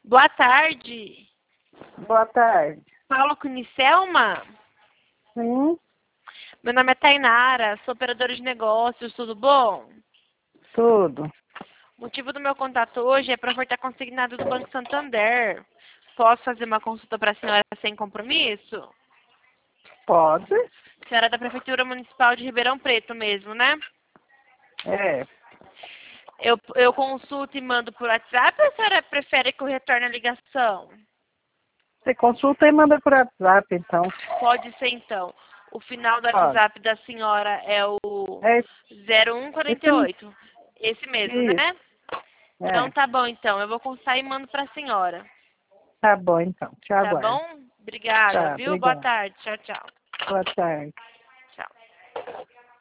Boa tarde. Boa tarde. Paulo Cunicelma? Sim, Meu nome é Tainara, sou operadora de negócios, tudo bom? tudo. O motivo do meu contato hoje é para ofertar consignado do Banco Santander. Posso fazer uma consulta para a senhora sem compromisso? Pode? Senhora é da Prefeitura Municipal de Ribeirão Preto mesmo, né? É. Eu consulto e mando por WhatsApp ou a senhora prefere que eu retorne a ligação? Você consulta e manda por WhatsApp, então. Pode ser então. O final do Pode. WhatsApp da senhora é o É, esse, 0148. Esse mesmo, isso, né? Então é. tá bom então. Eu vou consultar e mando pra senhora. Tá bom, então. Te Tá aguardo. bom? Obrigada, Tá, viu? Boa obrigada. tarde. Tchau, tchau. Boa tarde.